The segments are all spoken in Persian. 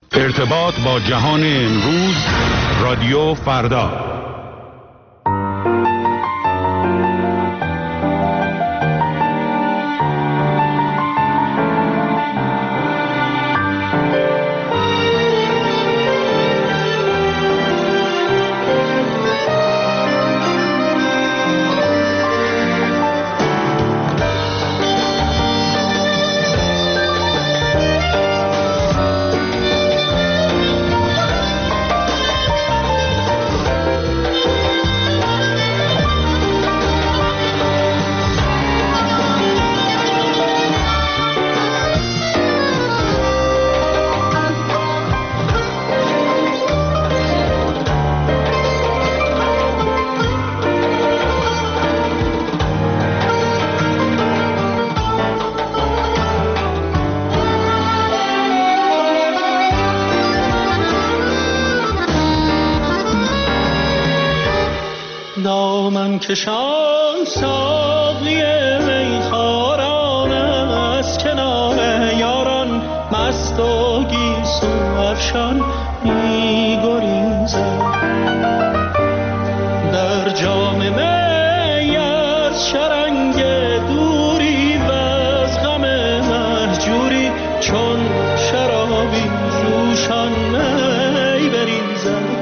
ارتباط با جهان امروز، رادیو فردا. دامن کشان ساقی میخواران از کنار یاران، مست و گیسو افشان می‌گریزد. در جام می از شرنگ دوری و از غم مهجوری، چون شرابی جوشان می بریزد.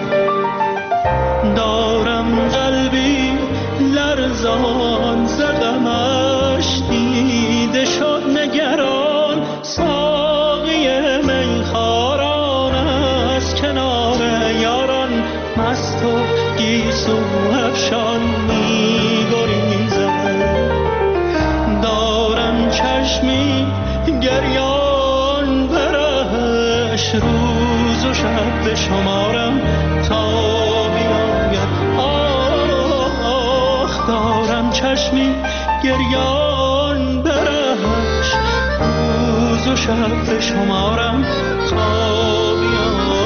دارم قلبی لرزان زدمش، دیده شد نگران ساقی میخواران از کنار یاران، مست و گیسو افشان می‌گریزد. دارم چشمی گریان برش، روز و شب به شمارم تا دارم چشمی گریان برش، روز و شب به شمارم تا بیاید.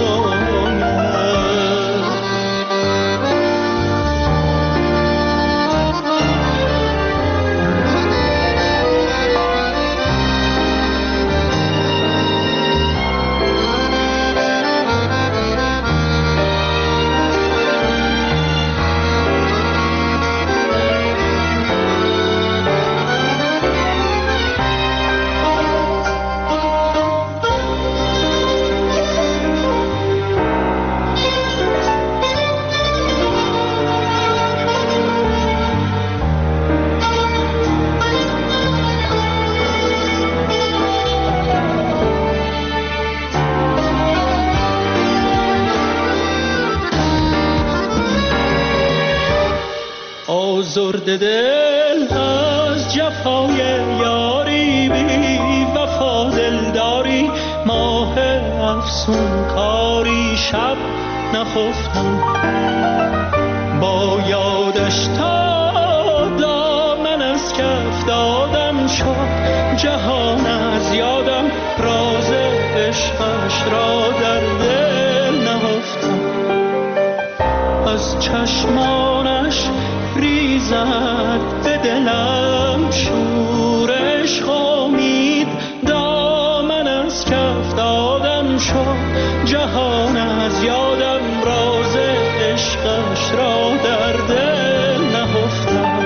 آزرده دل از جفای یاری، بی وفا دلداری، ماه افسون کاری، شب نخفتم با یادش تا دامن از کف دادم شد جهان از یادم، راز عشقش را در دل نهفتم. از چشمانش ریزد به دلم شورش خامید، دامن از کف دادم شد جهان از یادم، راز عشقش را در دل نهفتم.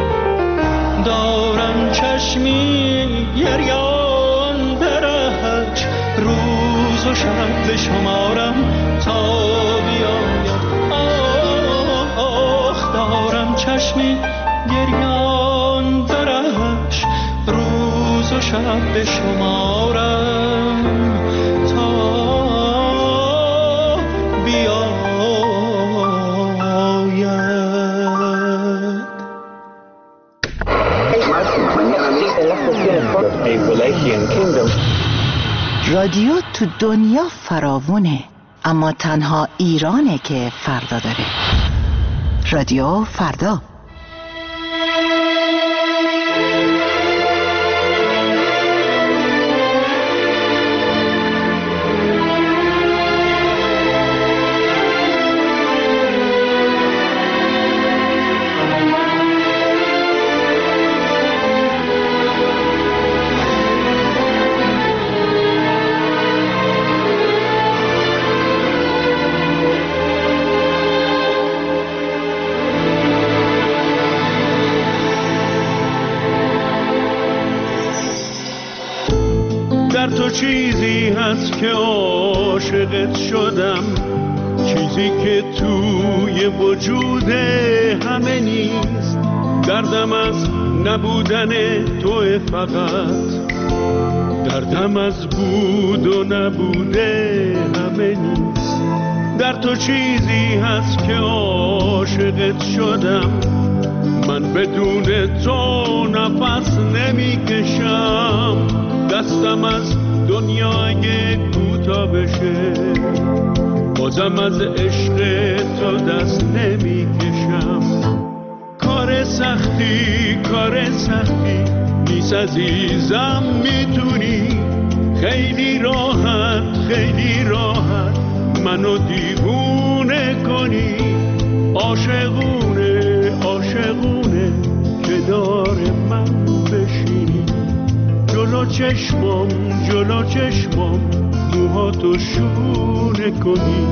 دارم چشمی گریان برش، روز و شب به شمارم تا بیاید. دارم چشمی گریان برش، روز و شب به شمارم تا بیاید. رادیو تو دنیا فراوونه، اما تنها ایرانه که فردا داره. رادیو فردا. چیزی هست که عاشقت شدم، چیزی که توی وجود همه نیست. دردم از نبودن توی فقط، دردم از بود و نبوده همه نیست. در تو چیزی هست که عاشقت شدم، من بدون تو نفس نمی کشم. دستم از دنیا اگه کوتاه بشه، بازم از عشق تو دست نمی کشم. کار سختی نیست عزیزم، میتونی خیلی راحت منو دیوونه کنی. عاشقونه کنار من بشینی، جلو چشمام موهاتو شونه کنی.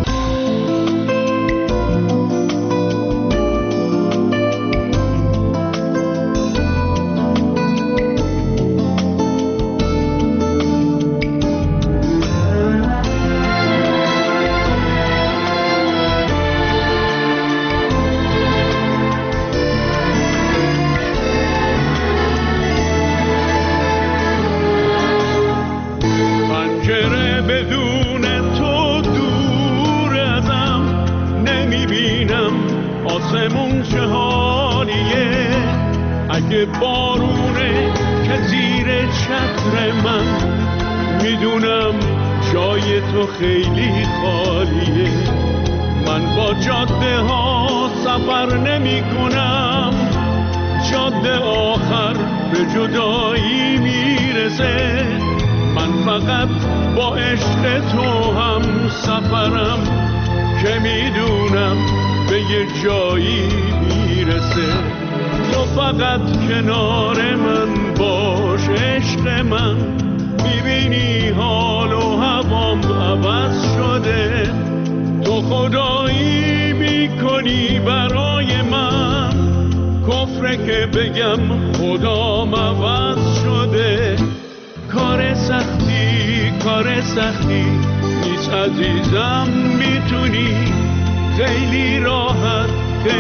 آسمون چه حالیه، اگه بارونه که زیر چتر من، میدونم جای تو خیلی خالیه. من با جاده ها سفر نمی کنم، جاده آخر به جدایی میرسه. من فقط با عشق تو هم سفرم، که میدونم به یه جایی میرسه. تو فقط کنار من باش عشق من، میبینی حال و هوام عوض شده. تو خدایی میکنی برای من، کفره که بگم خدام عوض شده. کار سختی نیست عزیزم، میتونی خیلی راحت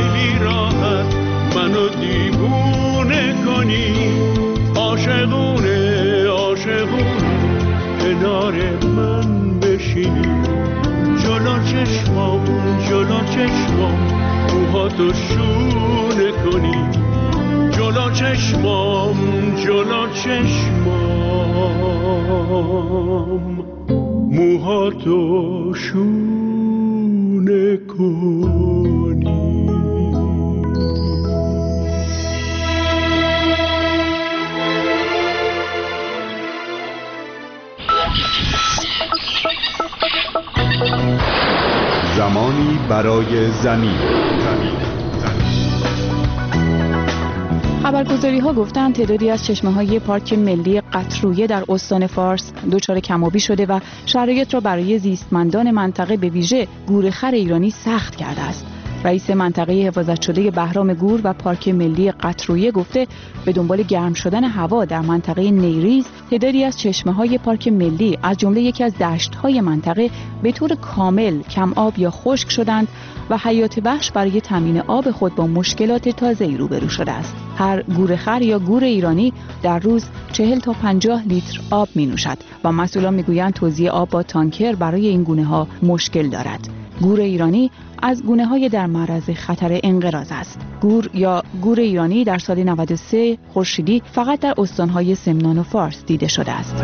منو دیوونه کنی. عاشقونه کنار من بشینی، جلو چشمام موهاتو شونه کنی. جلو چشمام موهاتو شونه کنی. زمانی برای زمین. خبرگزاری‌ها گفتند تعدادی از چشمه‌های پارک ملی قطرویه در استان فارس دچار کم‌آبی شده و شرایط را برای زیستمندان منطقه به ویژه گورخر ایرانی سخت کرده است. رئیس منطقه حفاظت شده بهرام گور و پارک ملی قطرویه گفته به دنبال گرم شدن هوا در منطقه نیریز، تعدادی از چشمه‌های پارک ملی از جمله یکی از دشت‌های منطقه به طور کامل کم آب یا خشک شدند و حیات وحش برای تامین آب خود با مشکلات تازه‌ای روبرو شده است. هر گورخر یا گور ایرانی در روز 40 تا 50 لیتر آب می‌نوشد و مسئولان می‌گویند توزیع آب با تانکر برای این گونه‌ها مشکل دارد. گور ایرانی از گونه‌های در معرض خطر انقراض است. گور یا گور ایرانی در سال 93 خورشیدی فقط در استان‌های سمنان و فارس دیده شده است.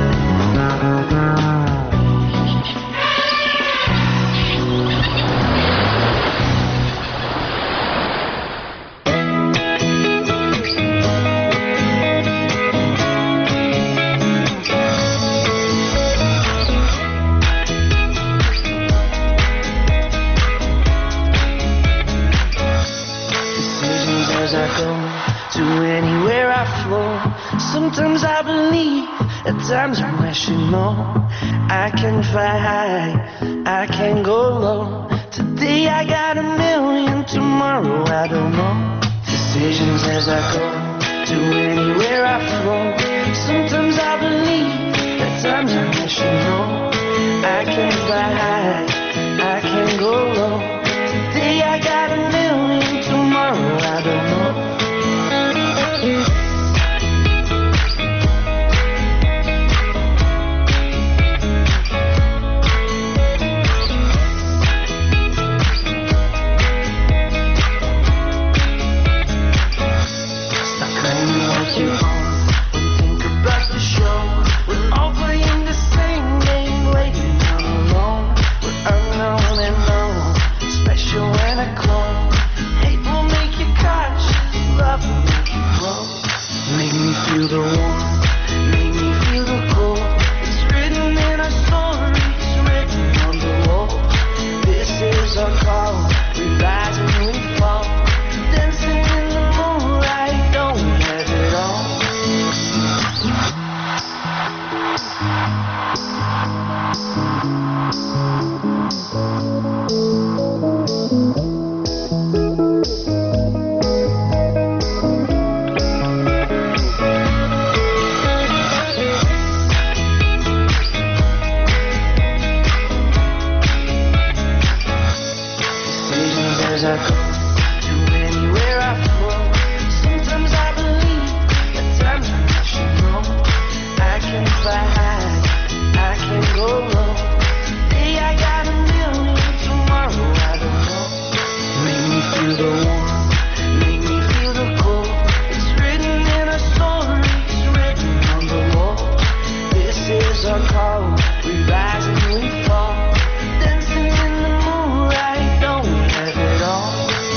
Sometimes I believe, at times I'm rational. I can fly high, I can go low. Today I got a million, tomorrow I don't know. Decisions as I go, to anywhere I flow. Sometimes I believe, at times I wish you know I can fly high, I can go low. Today I got a million, tomorrow I don't know. Feel the warmth, make me feel the cold. It's written in our stories, written on the wall. This is our call, we rise and we fall. Dancing in the moonlight, don't we have it all? I go to anywhere I flow. Sometimes I believe, at times I wish you know I can fly high, I can go low. Today I got a million, tomorrow I don't know. Make me feel the warmth, make me feel the cold. It's written in our stories, written on the wall. This is our call, we rise and we fall. Dancing in the moonlight, don't we have it all?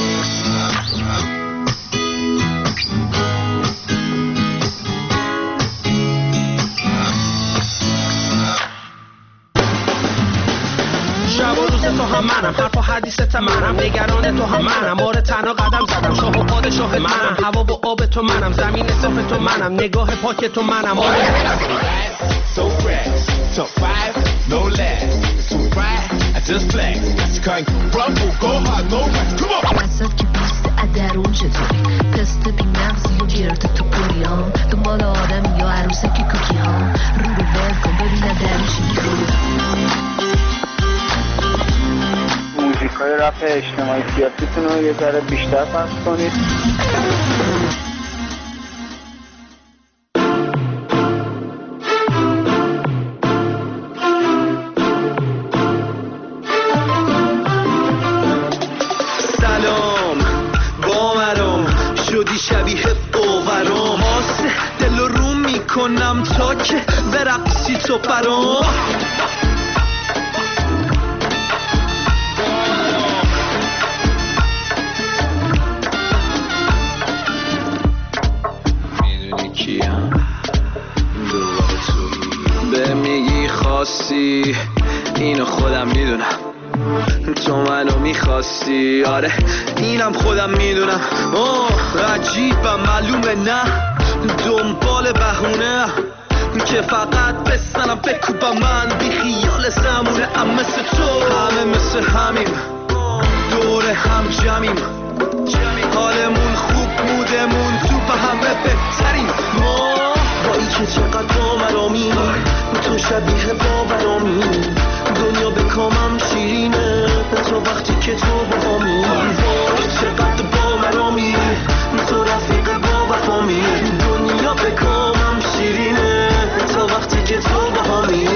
شب و روز تو هم منم، حرف و حدیثت منم، نگران تو هم منم، آره تنها قدم زدم، شاه و پادشاه منم، هوا و آب تو منم، زمین صاف تو منم، نگاه پاک تو منم. So fresh, top 5, no less. It's too bright, I just flex. You can't rumble, go hard, no rest. Come on. وسط که بیست درون چطوری تست بی مغزی و گرد تو پوریام دنبال آدم یا عروسک کوکی ها رو ول کن ببینه در چی میگوید. موزیکای رپ اجتماعی سیاسیتون رو یه ذره بیشتر پخش کنید. شبیه باورام آسه دل رو میکنم تا که برقصی تو برام. میدونی کیم دوباره تو به میگی خواستی اینو خودم میدونم تو منو میخواستی آره اینم خودم میدونم. عجیبم معلومه نه دنبال بهونه که فقط بستنم بکوبم من بی خیال زمونه ام مثل تو همه مثل همیم دور هم جمعیم حالمون خوب بودمون تو به همه بهتریم ما بایی که چقدر باورامی تو شبیه باورامی دنیا به کامم شیرینه تو وقتی که تو با همی وای چقدر باورامی تو رفیق با وفامی دنیا به کامم شیرینه تو وقتی که تو با همی.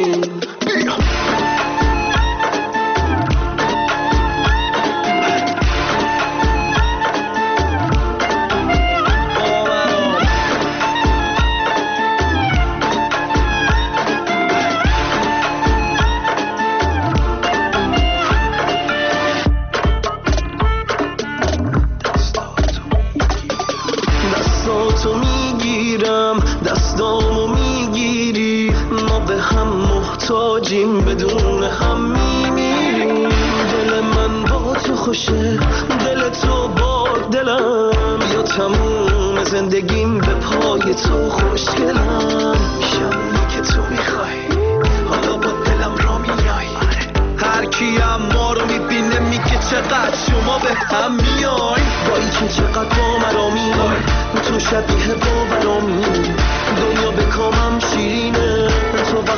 دستاتو میگیرم دستامو میگیری ما به هم محتاجیم بدون هم میمیریم دل من با تو خوشه دل تو با دلم یا تموم زندگیم به پای تو خوشگلم شبی که تو میخوای حالا با دلم را میای هر کیم ما رو میبینه میگه چقدر شما به هم میای بایی که چقدر با مرا میای تو شبیه با برامی دنیا به کامم شیرینه تو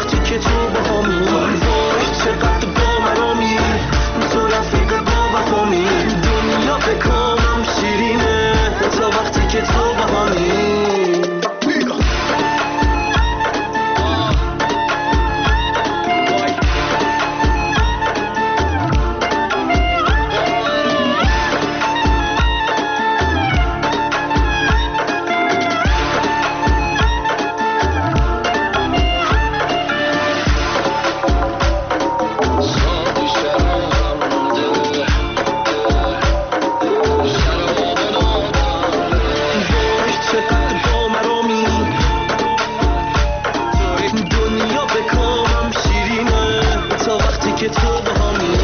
که تو با همی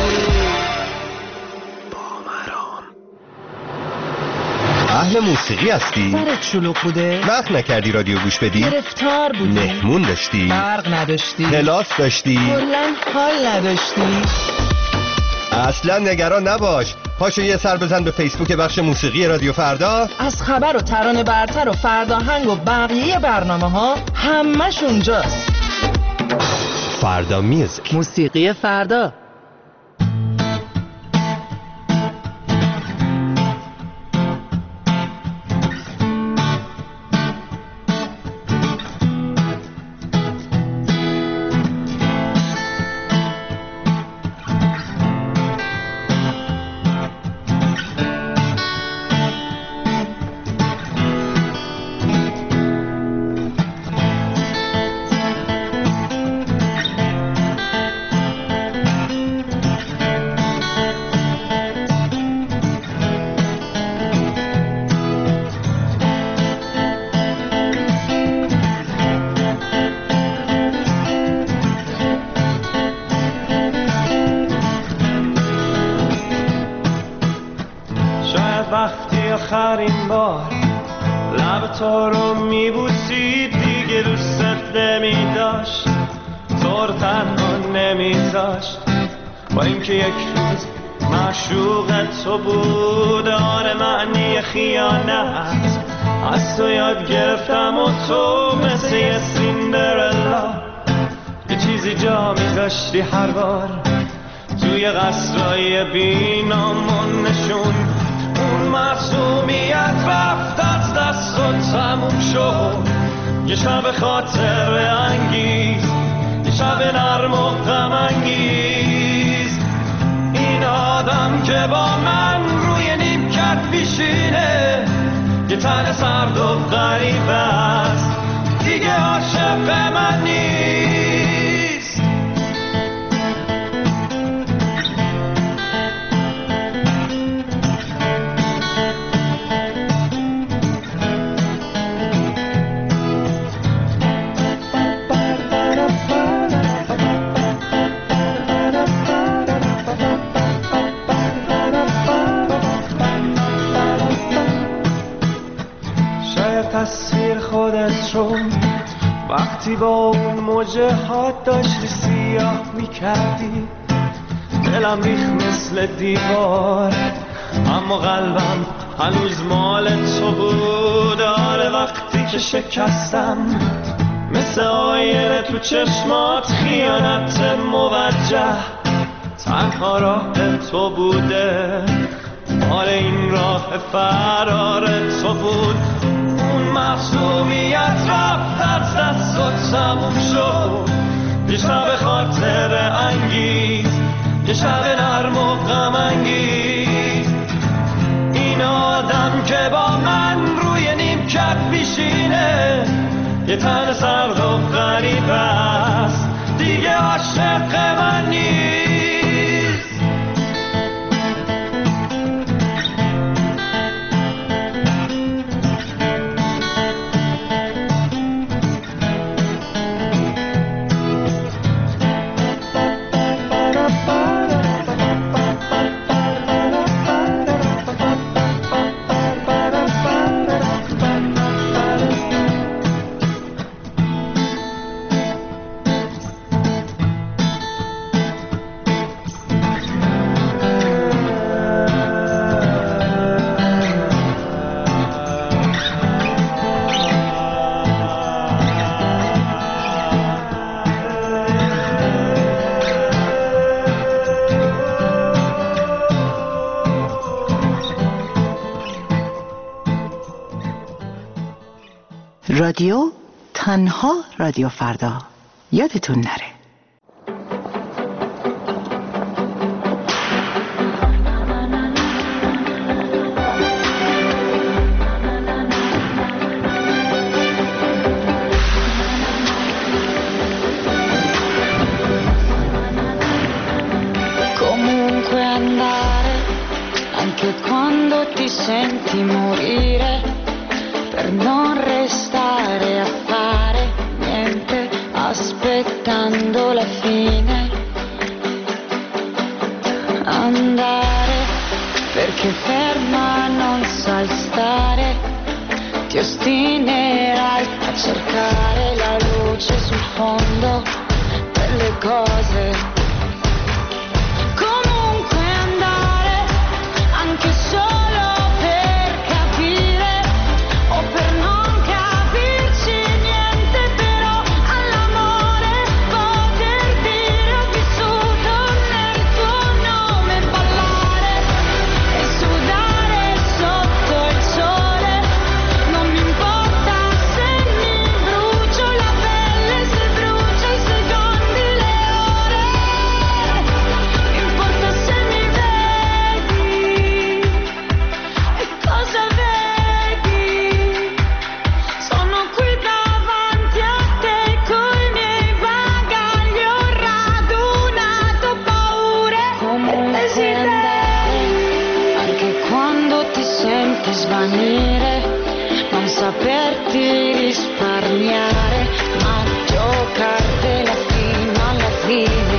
اهل موسیقی هستی؟ سرت شلوغ بوده؟ وقت نکردی رادیو گوش بدی؟ گرفتار بودی؟ مهمون داشتی؟ برق نداشتی؟ کلاس داشتی؟ کلاً حال نداشتی؟ اصلا نگران نباش، پاشو یه سر بزن به فیسبوک بخش موسیقی رادیو فردا. از خبر و ترانه برتر و فرداهنگ و بقیه برنامه ها همش اونجاست. فردا میوزیک، موسیقی فردا. وقتی آخرین بار لب تو رو میبوسید دیگه دوست نمیداشت، تو رو تنها نمیذاشت، با اینکه یک روز معشوق تو بود. آره معنی خیانت از تو یاد گرفتم و تو مثل یه سیندرلا یه چیزی جا میذاشتی هر بار توی قصرهای بینامون نشون. اون معصومیت رفت از دست و تموم شد، یه شب خاطر انگیز، یه شب نرم و غم انگیز. این آدم که با من روی نیمکت میشینه یه تن سرد و غریب است، دیگه عاشق من نیست. تصویر خودت رو وقتی با اون موجه ها داشتی سیاه میکردی، دلم ریخت مثل دیوار اما قلبم هنوز مال تو بود. آره وقتی که شکستم مثل آینه تو چشمات خیانت موجه تنها راه تو بوده. آره این راه فرار تو بود. معصومیت رفت از دست و تموم شد، یه شب خاطر انگیز، یه شب نرم و غم انگیز. این آدم که با من روی نیمکت میشینه یه تن سرد و غریب است، دیگه عاشق من نیست. رادیو تنها رادیو فردا، یادتون نره. Comunque andare, anche quando ti senti morire, per non restare a fare niente, aspettando la fine. andare, perché ferma non sai stare, ti ostinerai a cercare la luce sul fondo delle cose. Comunque andare, anche solo per capire o per non capirci niente, però all'amore poter dire ho vissuto nel tuo nome, ballare e sudare sotto il sole, non mi importa se mi brucio la pelle, se brucio i secondi, le ore, importa se mi vedi e cosa vedi, sono qui davanti a te coi miei bagagli, ho radunato paure e desideri, anche quando ti senti svanire, non saperti risparmiare, ma giocartela fino alla fine.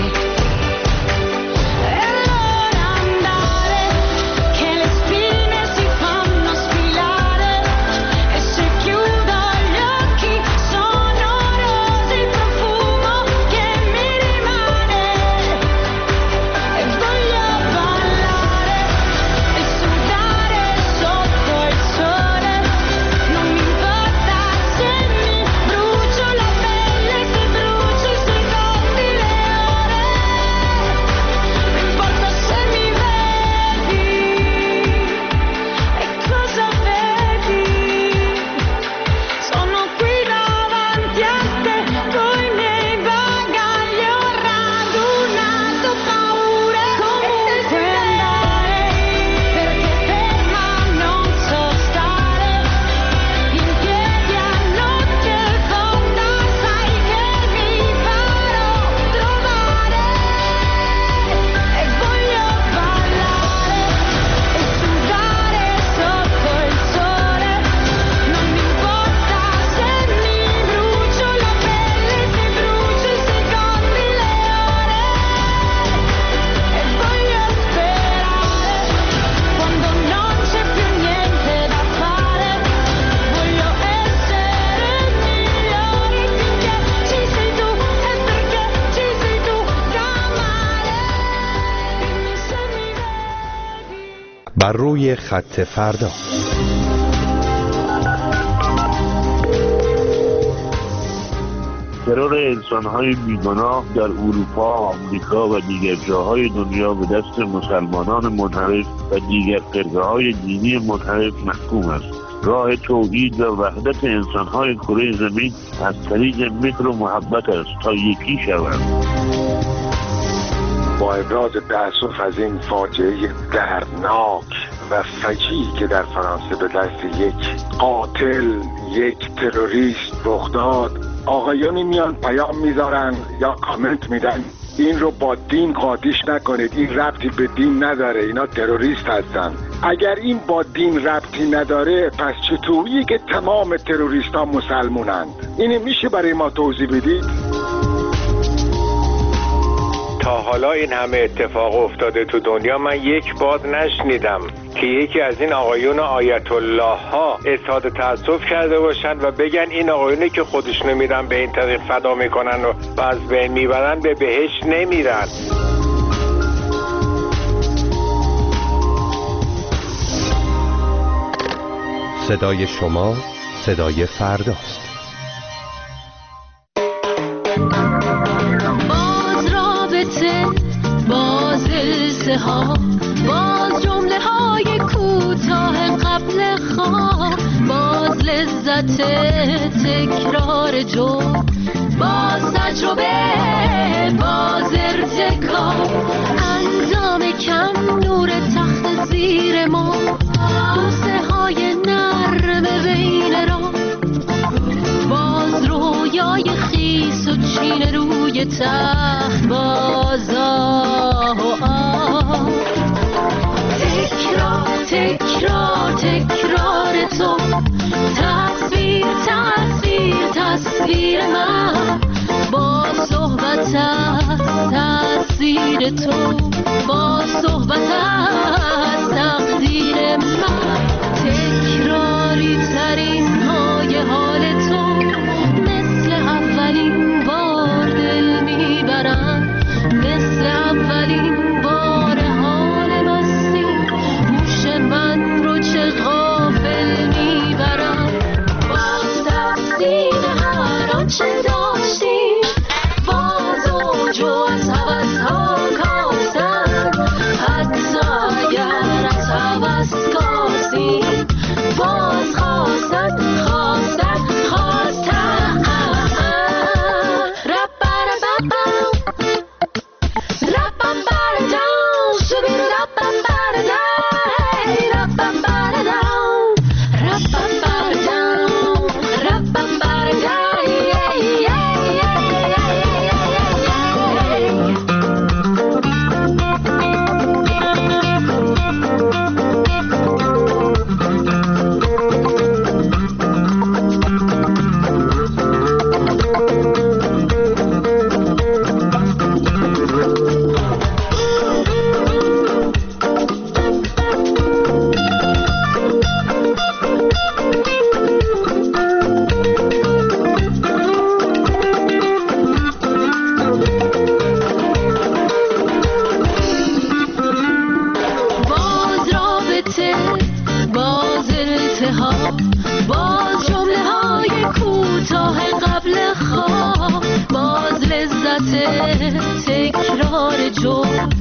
E allora andare, che le spine si fanno sfilare, e se chiudo gli occhi sono rose il profumo che mi rimane, e voglio ballare e sudare sotto il sole, non mi importa se mi brucio la pelle, se brucio i secondi, le ore, non importa se mi vedi e cosa vedi, sono qui davanti a te coi miei bagagli, ho radunato paure, comunque andare, perché ferma non so stare, in piedi a notte fonda, sai che mi farò trovare, e voglio ballare e sudare sotto il sole, non mi importa se mi brucio la pelle, se brucio i secondi, le ore, e voglio sperare quando non c'è più niente da fare, voglio essere migliori finché ci sei tu, e perché ci sei tu da amare, dimmi se mi vedi. بر روی خط فردا. ترور انسان‌های بیگناه در اروپا، آمریکا و دیگر جاهای دنیا به دست مسلمانان منحرف و دیگر فرقه‌های دینی منحرف محکوم است. راه توحید و وحدت انسان‌های کره زمین از طریق مهر و محبت است تا یکی شوند. با ابراز تأسف از این فاجعه دردناک و فجیعی که در فرانسه به دست یک قاتل، یک تروریست رخ داد، آقایانی میان پیام میذارن یا کامنت میدن این رو با دین قاطیش نکنید، این ربطی به دین نداره، اینا تروریست هستن. اگر این با دین ربطی نداره پس چطوریه که تمام تروریست ها مسلمونند؟ اینو میشه برای ما توضیح بدید؟ تا حالا این همه اتفاق افتاده تو دنیا من یک بار نشنیدم که یکی از این آقایون آیت الله ها اظهار تأسف کرده باشن و بگن این آقایونی که خودشونو میرن به این طریق فدا میکنن و از بین میبرن به بهشت نمیرن. صدای شما صدای فرداست. باز رابطه، باز السه ها، باز جمله های کوتاه قبل خواب، باز لذت تکرار جمله، باز تجربه، باز ارتکاب، اندام کم نور تخت زیر ما، بوسه های نرم بین را، باز رویای خیس و چین روی تخت، باز آه و آه، تکرار تکرار تکرار تو، تصویر تصویر تصویر من، با صحبت از تصویر تو، با صحبت صحبت از تقدیر من، تکراری ترین های حال تو مثل اولین بار دل میبرن، مثل اولین بار حال مستی گوش من رو چه غافل میبرن. باز تقسیم هر آنچه داشتیم، باز اوج و از هوس ها کاستن، حتی اگر از هوس کاسیم باز خواستن خواستن خواستن. باز جمله های کوتاه قبل خواب، باز لذت تکرار جمله